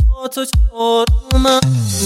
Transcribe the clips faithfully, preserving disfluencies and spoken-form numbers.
با تو چه آرومم.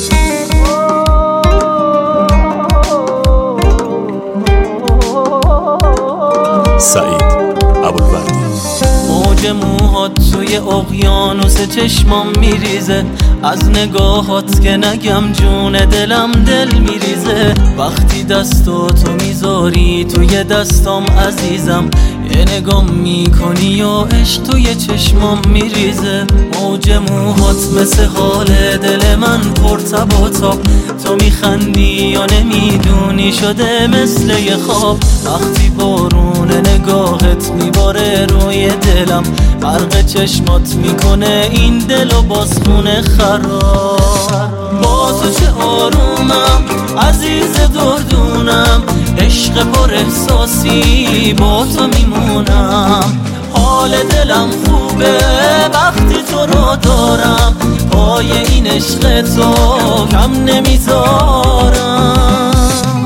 سعید ابوالوردی. موج موهات توی اقیانوس چشمام میریزه، از نگاهات که نگم جون دلم دل میریزه. وقتی دستاتو میذاری توی دستام عزیزم، یه نگام میکنی و عشق توی چشمام میریزه. موج موهات مثل حال دل من پرتب و تاب، تو میخندی یا نمیدونی شده مثل یه خواب. وقتی بارون نگاهت میباره روی دلم، برق چشمات میکنه این دل و باز خونه خراب. با تو چه آرومم عزیز دردونم، عشق پر احساسی با تو میمونم. حال دلم خوبه وقتی تو رو دارم، پای این عشق تو کم نمیذارم.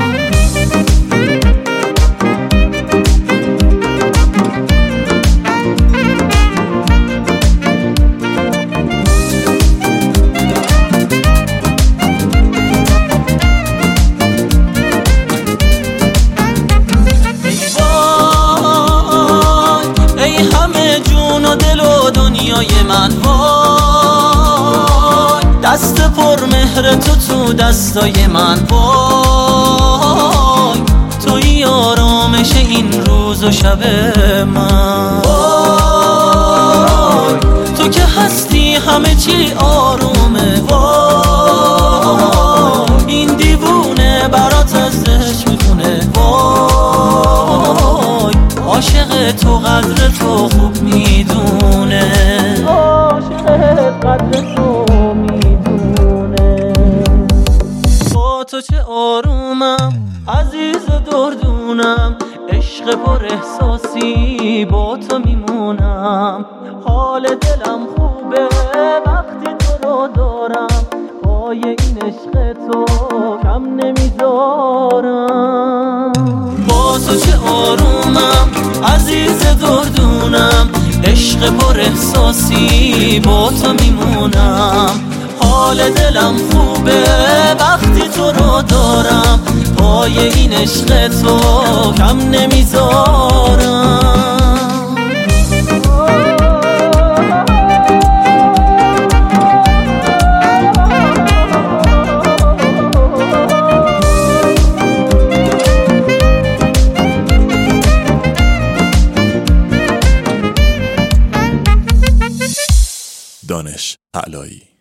دنیای من وای، دست پر مهر تو تو دستای من وای. توی آرامش این روز و شب من وای، تو که هستی همه چی آرومه وای. این دیوونه برات ازش میخونه وای، عاشق تو قدر تو خوب میدونه، عاشق قدر تو میدونه. با تو چه آرومم عزیز دردونم، عشق پر احساسی با تو میمونم. حال دلم خوبه وقتی تو رو دارم، پای این عشق تو کم نمیذارم. با تو چه آرومم عزیز دردونم، عشق پر احساسی با تو میمونم. حال دلم خوبه وقتی تو رو دارم، پای این عشق تو کم نمیذارم. دانش علایی.